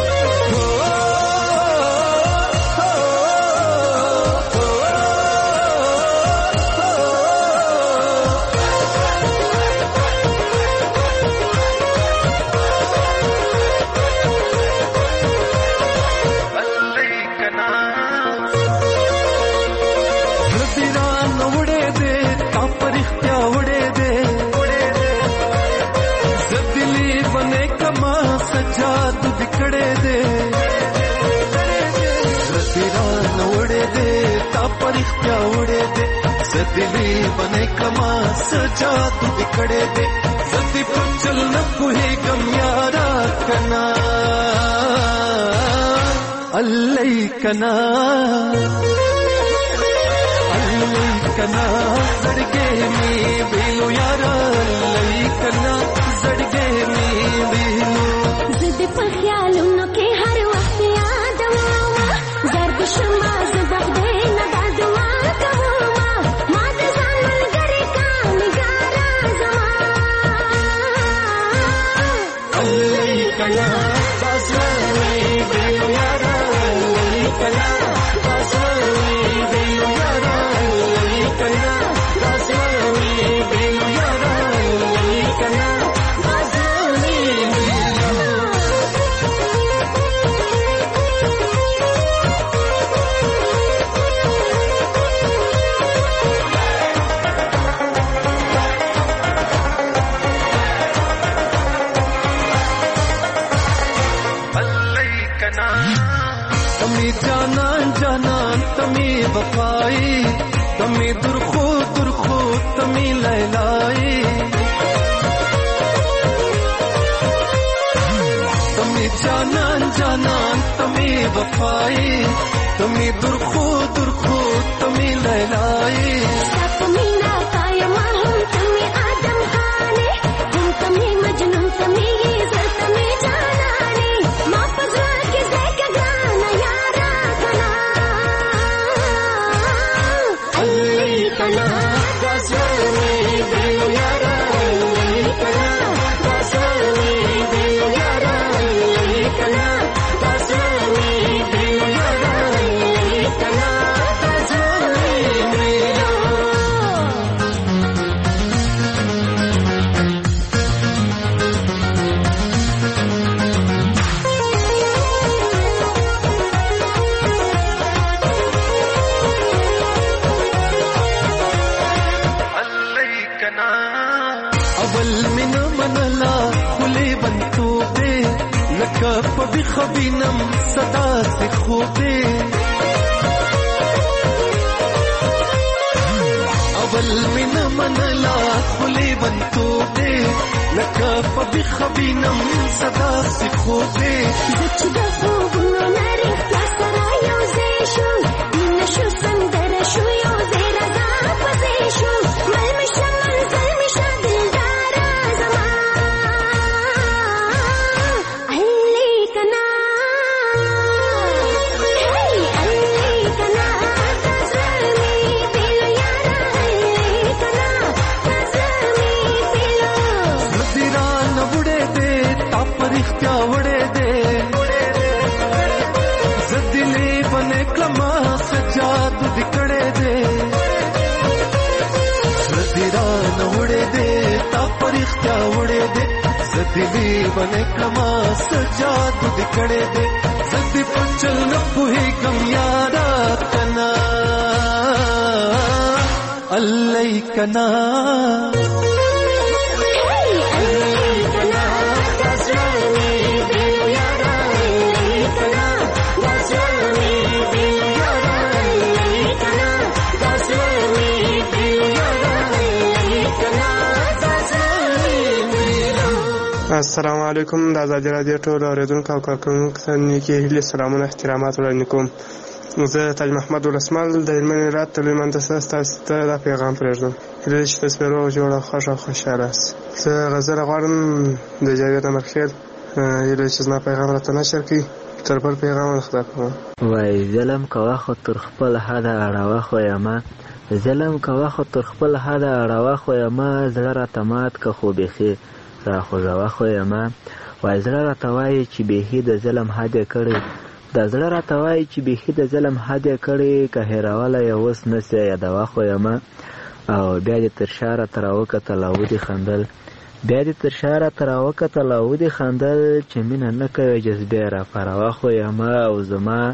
दिली बने कमा सजा तू बिखड़े दे सती पर चल न कोई गम यारा कना अल्लाह कना जड़गे में बेलो यारा अल्लाह कना जड़गे में बेलो जिद पर ख्यालों न के हर वक्त याद आवा जर्द शमा ज़बह दे न दादुआ تمی جانان جانان تمی وفائی تمی درخو درخو تمی لیلائی تمی جانان جانان تمی وفائی تمی درخو درخو تمی لیلائی تمی ناکای ماہم تمی آدم خانے ہم تمی مجنون تمی زر تمی جانانی ما پزوا کے زیک گانا یارا کنا علی کنا دسوانی دیو یارا علی کنا دسوانی دیو یارا علی کنا دسوانی دیو یارا علی کنا دسوانی دیو اول من منلا خلی بنتو دے لکا پبی خبینم صدا سے خوبے اول من منلا خلی بنتو دے لکا پبی خبینم صدا سے خوبے زچ دا خوبنو ناری لاسرا یوزیشو منشو سندرشو یوزی رضا پزیشو ملمشا منزلمشا دلدارا زمان علی کنا علی کنا تزمی پیلو یارا علی کنا تزمی پیلو زدیران وڑے دے تاپر اختیا وڑے دے زدیلی بنے کلمہ سجاد دکڑے دے زدیران وڑے دے تاپر اختیا وڑے دے زدیلی بنے کلمہ سجاد دکڑے دے زدی پچل نپوہی کم یارا کنا علی کنا علی کنا تزمی پیلو یارا علی کنا تزمی پیلو یارا علی کنا تزمی پیلو یارا علی کنا تزمی پیلو. السلام علیکم د آزادي رادیو ټول اوریدونکو او کارکوونکو ته نیکې هیلې سلامونه احترامات وړاندې کوم. زه تاج محمد ولسمل د هلمند ولایت د لوی مندسه ستاسو ته دا پیغام پرېږدم هیله چې تاسو به روغ جوړ او خوښ او خوشحاله یاست. زه غزل غواړم د جاوید امرخیل هیله چې زما پیغام راته نشر کړي تر بل پیغام خدا کوم. وای ظلم کوه خو تر خپل حده اړوه خو یمه ظلم کوه خو تر خپل حده اړوه خو یمه زړه راته مات که خو بیخي راخوځوه خو یمه وای زړه راته وایي چې بیخي د ظلم حد یې کړی د زړه راته وایي چې بیخي د ظلم حد یې کړی که هېرولی یې اوس نسې یادوه خو یمه او بیا دې تر شا راته راوکتل او ودې خندل بیا دې تر شا راته راوکتل او ودې خندل چې مینه نه کوې جذبې یې راپاروه خو یمه او زما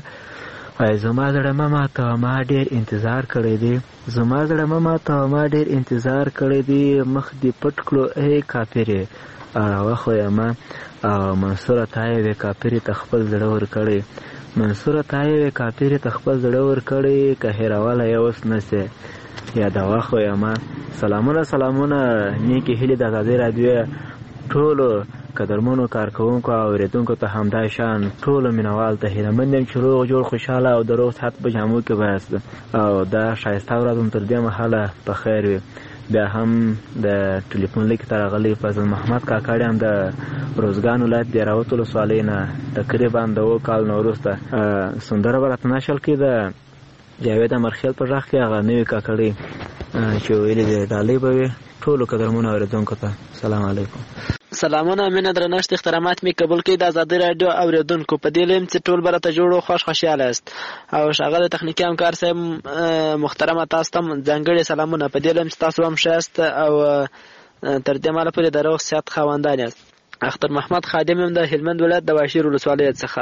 زړه مه ماتوه ما ډېر انتظار کړی دی زما زړه مه ماتوه ما ډېر انتظار کړی دی مخ دې پټ کړو ای کافرې اړوه خو یمه او منصوره تا یې وې کافرې ته خپل زړه ورکړی منصوره تا یې وې کافرې ته خپل زړه ورکړی که هېرولی یې اوس نسې یادوه خو یمه. سلامونه سلامونه نیکې هیلې د آزادۍ راډیو ټولو قدرمنو کارکوونکو او اورېدونکو ته همدا شان ټولو مینوال ته هیلهمند یم چې روغ جوړ خوشحاله او د روغ صحت په جامو کې به یاست او دا ښایسته ورځ مو تر دې مهاله په خیر وي. بیا هم د ټلیفون لیک ته راغلی فضل محمد کاکړ هم د روزګان ولایت د راوت ولسوالۍ نه تقریبا د 2 کال نه وروسته سندره به راته نشل کړي د جاوید امرخیل په غږ کې هغه نوې کاکړۍ چې ویلې دي ډالۍ به وي. ټولو قدرمنو اورېدونکو ته سلام علیکم. سلامونه مینه درنښت احترامات می قبول کړئ د آزادۍ راډیو اوریدونکو په دې لیم چې ټول به راته جوړ او خوشحاله یاست او ښاغلی تخنیکي همکار صاحب محترمه تاسو ته ځانګړي سلامونه په دې لیم چې تاسو هم ښه یاست او تر دې مهاله پورې د روغ صحت خاوندان یاست. اختر محمد خادم هم د هلمند ولایت د واشیر ولسوالۍ څخه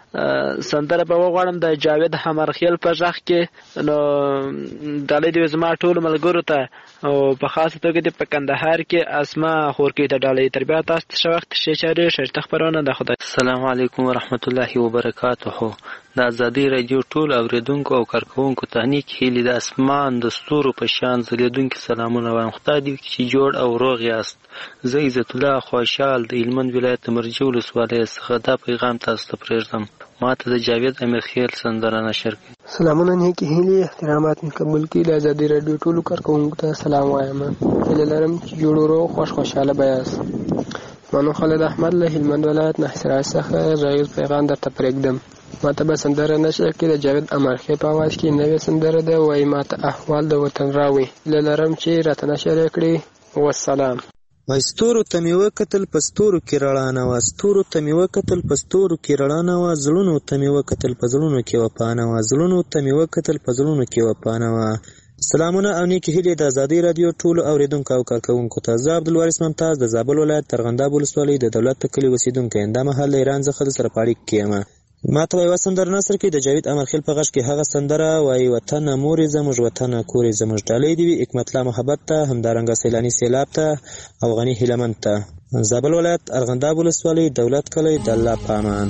سندره به وغواړم د جاوید حمرخیل په غږ کې. نو ډالۍ دې زما ټولو ملګرو ته او په خاصه توګه دې په کندهار کې اسما خورکۍ ته ډالۍ. تر بیا تاسو ته ښه وخت ښې چارې ښایسته خپرونه د خدای. السلام علیکم ورحمت الله وبرکاته. د ازادي رادیو ټول اوریدونکو او کارکونکو ته نیک هیلې د اسمان د ستورو په شان ځلېدونکي سلامونه وایم. خدای دې وکړي چې جوړ او روغ یاست. زه عزت الله خوشحال د هلمند ولایت د مرجع ولسوالۍ څخه دا پیغام تاسو ته پرېږدم. ما ته د جاوید امیرخیل سندره نشر کړي. سلامونه نیکې هیلې احترامات مې قبول کړي. د ازادي رادیو ټولو کارکونکو ته سلام وایم. هیله لرم چې جوړ او روغ خوشحاله به یاست. منو خالد احمد له هلمند ولایت نحسرای څخه غیر پیغام درته پرېږدم. ما ته به سندره نشر کړي د جاوید امیرخیل په اواز کې نوې سندره ده وایي ما ته احوال د وطن راوي. هیله لرم چې راته نشر کړي. والسلام. وای ستورو ته مې وکتل په ستورو کې رڼا نه وه، ستورو ته مې وکتل په ستورو کې رڼا نه وه، زړونو ته مې وکتل په زړونو کې وفا نه وه، زړونو ته مې وکتل په زړونو کې وفا نه وه. سلامونه او نیکې هیلې د ازادي رادیو ټولو اوریدونکو او کارکونکو ته. زه عبدالوارث ممتاز د زابل ولایت ترغنداب ولسوالۍ د دولت د کلي اوسېدونکی یم. دا مهال له ایران څخه د سره په اړیکه کې یم. ما ته یوه سندره نثر کړي د جاوید امیرخیل په غږ کې. هغه سندره وایي وطنه مورې زموږ وطنه کورې زموږ. ډالۍ دې وي حکمت الله محبت ته، همدارنګه سیلاني سیلاب ته او غني هیلمند ته. زابل ولایت ارغنداب ولسوالۍ دولت کلی د الله په امان.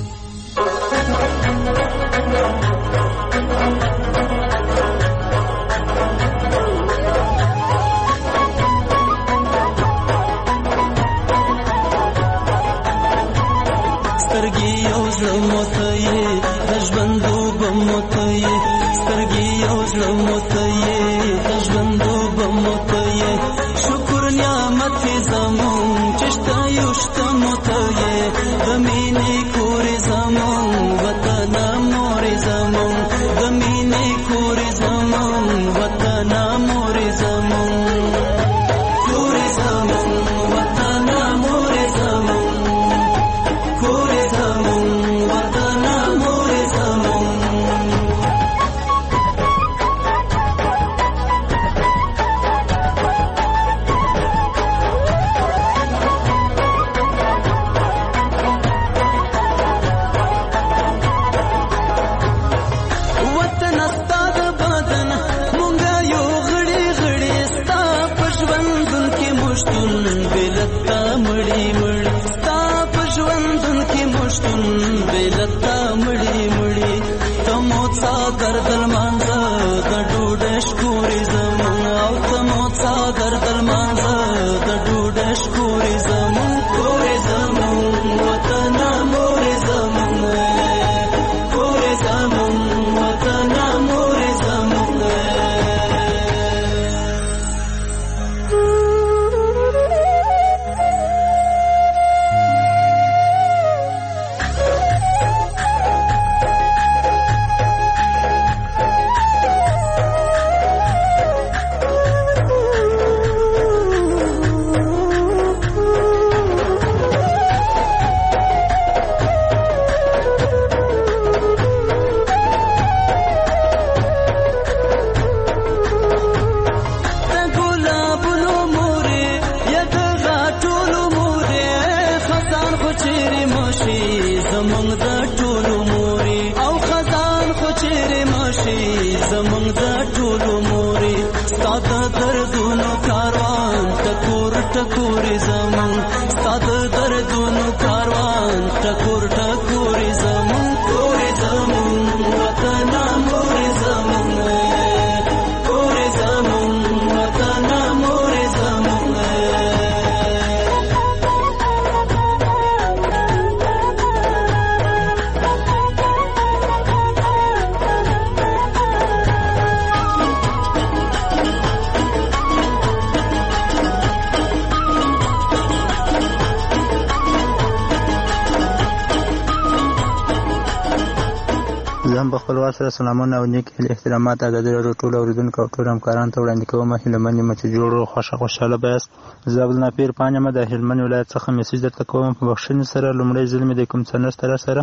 زم په خپل واسره سلامونه او نیک احترامات ازادي رادیو ټول اوریدونکو او ټول همکارانو ته وړاندې کوم. هیلمن یم چې جوړ او خوشاله بیاست. زه عبدالنافیر پانیم د هلمند ولایت څخه میسج درته کوم. په بخښنې سره لومړی ځل مې د کوم څه نسته را سره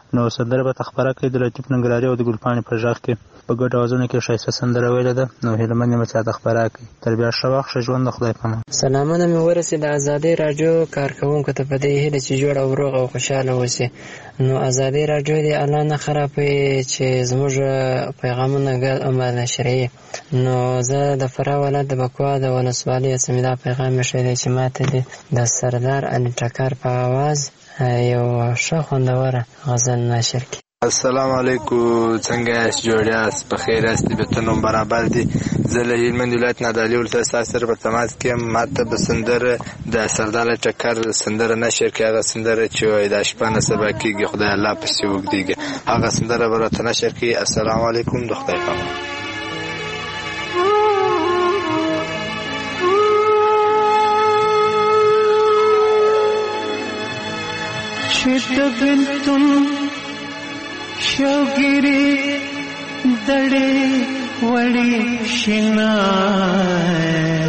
نو سندره به خبره کوي د لطیف ننګرهاري او د ګلپاڼې په غږ کې په ګډ اوازونو کې ښایسته سندره ویلې ده. نو هیله من یم چې دا خبره کوي. تر بیا ښه وخت، ښه ژوند، د خدای په امان. سلامونه مې ورسېد د ازادۍ راډیو کارکوونکو ته په دې هیله چې جوړ او روغ او خوشحاله اوسي. نو ازادۍ راډیو دې الله نه خرابوي چې زموږ پیغامونه نشروي. نو زه د فراه ولایت د بکوا د ولسوالۍ څخه دا پیغام مې دی چې ماته د سردار علي ټکر په اواز یو ښه خوندوره غزل نشر کړي. السلام علیکم، څنګه یاست؟ جوړ یاست؟ په خیر یاست؟ طبیعتونه برابر دي؟ زه له هلمند ولایت نه د علي ولسوالۍ ستاسو سره په تماس کې یم. ماته به سندره د سردار علي ټکر سندره نشر کړي، هغه سندره چې وایي دا شپه نه سبا کېږي خدای الله پسې اوږدېږي، هغه سندره به راته نشر کړي. السلام علیکم، د خدای په امان. شد بلتم شوگیری دڑے وڑی شنائے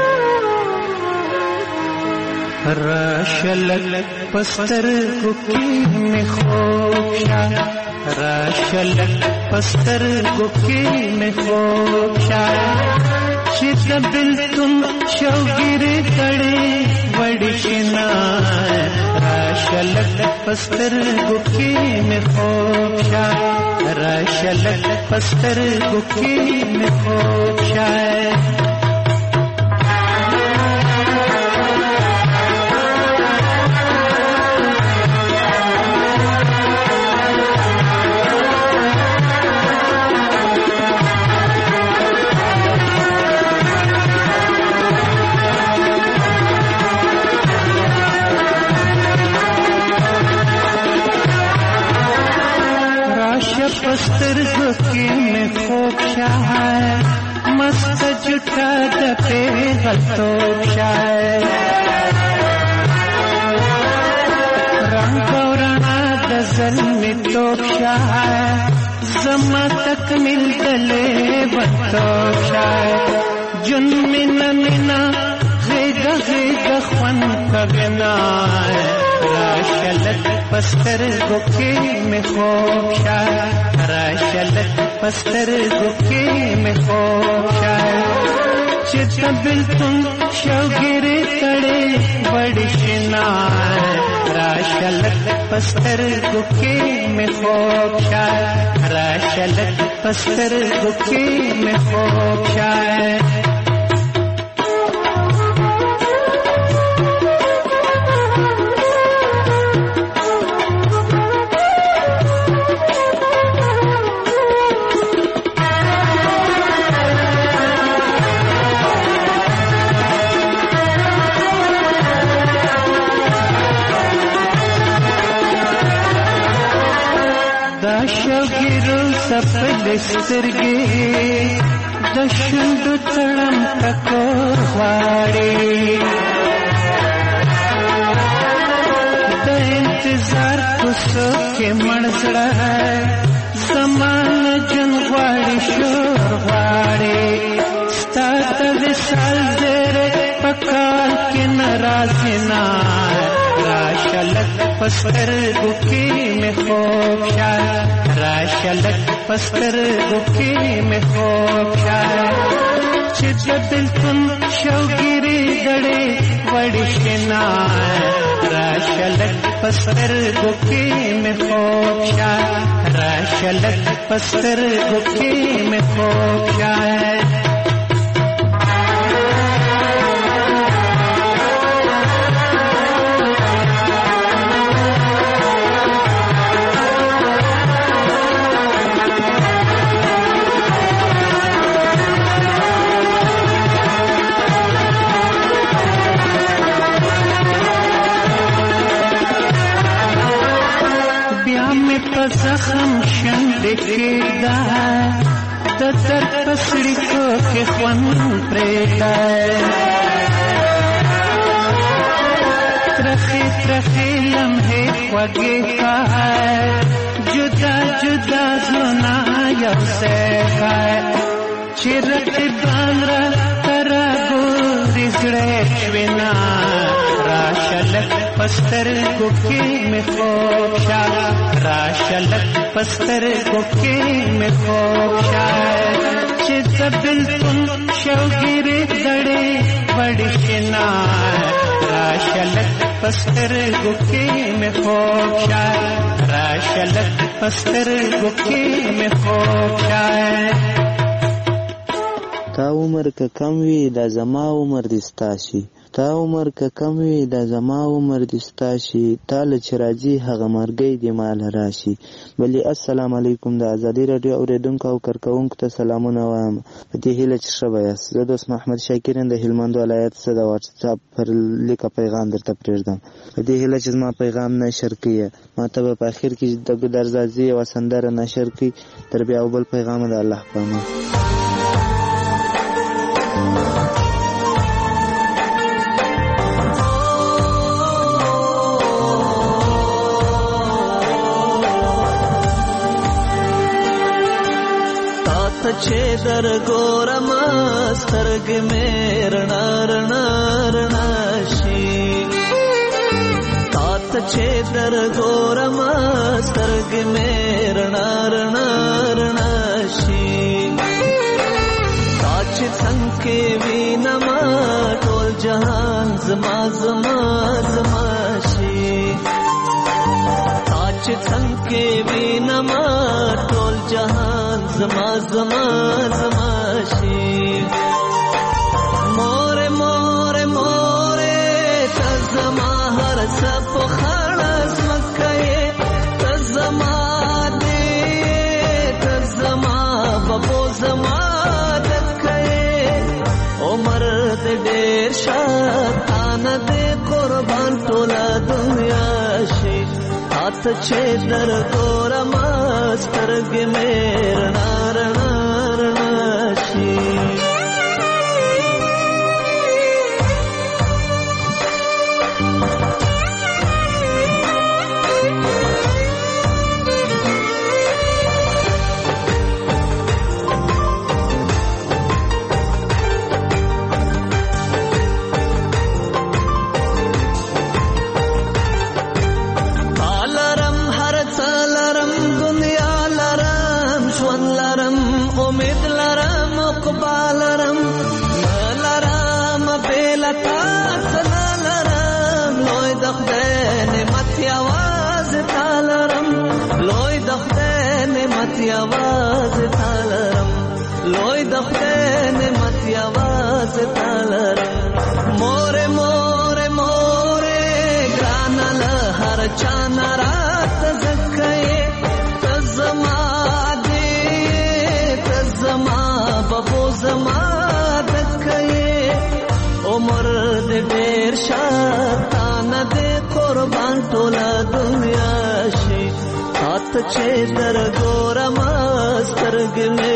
راشلک پستر گکی میں خوشا، راشلک پستر گکی میں خوشا. شد بلتم شوگیری دڑے وڑی شنائے راشلک پستر گکی میں خوشا، راشلک پستر گکی میں خوشا. پستر گکی میں خوشا ہے مست جٹا دپے غلطوشا ہے. رنگ گورنا دزل میں توشا ہے زما تک مل دلے بتوشا ہے. جن منا منا غیگا غیگا خون کبنا ہے راشلک پستر گکی میں خوشا، راشلک پستر گکی میں خوشا. چت بلتم شوگیری تڑے بڑی شنائے راشلک پستر گکی میں خوشا، راشلک پستر گکی میں خوشا. شوگیرو سپل سترگی دشند تڑم تکور غواړي د انتظار کوڅو کې مړزړه زمان جن غواړي شور غواړي ستا د وصال زیری پکال کې ناراضي نه راشلک پستر گکی میں خوشا، راشلک پستر گکی میں خوشا. چت بلتم شوگیری دڑے وڑی شنائے راشلک پستر گکی میں خوشا، راشلک پستر گکی میں خوشا. زخم شند کېدا د درد پسړي کو کې خوند پرېدا ترخی ترخی لمحے خوږې کا جدا جدا زنا یو سیکا چې رقیبان را تر ګورې زړه شوینا راشلک پستر گوکی میں خوب شاہ راشلک پستر گوکی میں خوب شاہ چیز بلکن شوگیری دڑے بڑی شنائے راشلک پستر گوکی میں خوب شاہ راشلک پستر گوکی میں خوب شاہ تا عمر که کم وي دا زما عمر دې ستا شي تا عمر که کم وي دا زما عمر دې ستا شي تاله چې راځي هغه مرګی دې ماله راشي بلې السلام علیکم د ازادي راډیو اورېدونکو او کارکوونکو ته سلامونه وایم په دې هیله چې ښه به یاست زه دوست محمد شاکر یم د هلمند ولایت څخه د واټساپ پر لیکه پیغام درته پرېږدم په دې هیله چې زما پیغام نشر کړي ما ته به په اخر کې د ګودرزازي یوه سندره نشر کړي تر بیا او بل پیغامه د الله په امان چې در ګورم سترګې مې رڼا رڼا رڼا شي تا ته چې در ګورم سترګې مې رڼا رڼا رڼا شي تا چې څنګه وینم ټول جهان زما زما زما شي تا چې څنګه وینم ټول جهان زما زما زما شي مور مور مور ته زما هر څه په خړس مکه ته زما دې ته زما بابو زما دکه عمر دې ډېر شاتان دې قربان ټوله دنیا شي هات چې در ګورم سترګې مې رڼا رڼا رڼا شي आवाज तालरम लोई दखते ने मत आवाज तालरम मोरे मोरे मोरे ग्रानल हर चाना रात जक्के तजमा दे तजमा बबो जमा दक्के उमर दे ढेर शातान दे कुर्बान टोला दुनिया शी हाथ छे दर गोरम سترګې